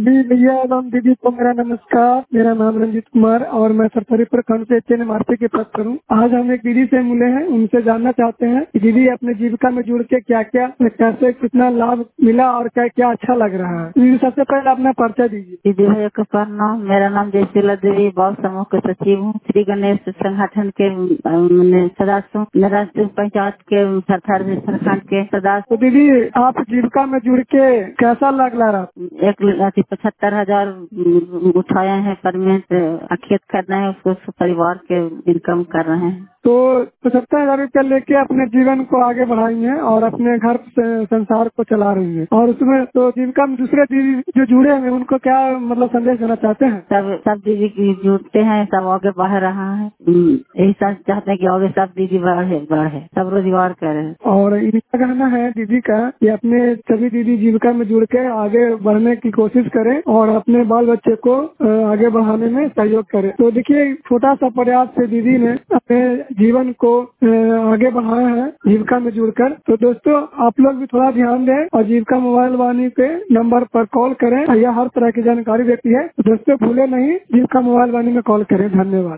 जी भैया एवं दीदी को मेरा नमस्कार। मेरा नाम रंजीत कुमार और मैं सरसरी प्रखंड से एचएनएमआरपी के पद पर हूँ। आज हम एक दीदी से मिले हैं, उनसे जानना चाहते हैं कि दीदी अपने जीविका में जुड़ के क्या क्या कैसे कितना लाभ मिला और क्या क्या अच्छा लग रहा है। दीदी सबसे पहले अपना परिचय दीजिए। दीदी भैया का प्रणाम। मेरा नाम जयशीला देवी बाल समूह के सचिव हूँ। श्री गणेश संगठन के सदस्य हूँ। मेरा पंचायत के सरकार खंड के सदस्य। तो दीदी आप जीविका में जुड़ के कैसा लग रहा? 1,75,000 उठाए हैं परमेंट खेत करना है, उसको परिवार के इनकम कर रहे हैं। तो 75,000 रुपया लेके अपने जीवन को आगे बढ़ाई हैं और अपने घर संसार को चला रही हैं। और उसमें तो जीविका में दूसरे दीदी जो जुड़े हैं उनको क्या मतलब संदेश देना चाहते हैं? सब दीदी जुड़ते हैं, सब आगे बढ़ रहा है। यही सब चाहते हैं कि आगे सब दीदी बढ़े, सब रोजगार करे। और इनका कहना है दीदी का कि अपने सभी दीदी जीविका में जुड़ के आगे बढ़ने की कोशिश करें और अपने बाल बच्चे को आगे बढ़ाने में सहयोग करें। तो देखिए छोटा सा प्रयास से दीदी ने अपने जीवन को आगे बढ़ाया है जीविका में जुड़कर। तो दोस्तों आप लोग भी थोड़ा ध्यान दें और जीविका मोबाइल वाणी के नंबर पर कॉल करें। यह हर तरह की जानकारी देती है। दोस्तों भूले नहीं, जीविका मोबाइल वाणी में कॉल करें। धन्यवाद।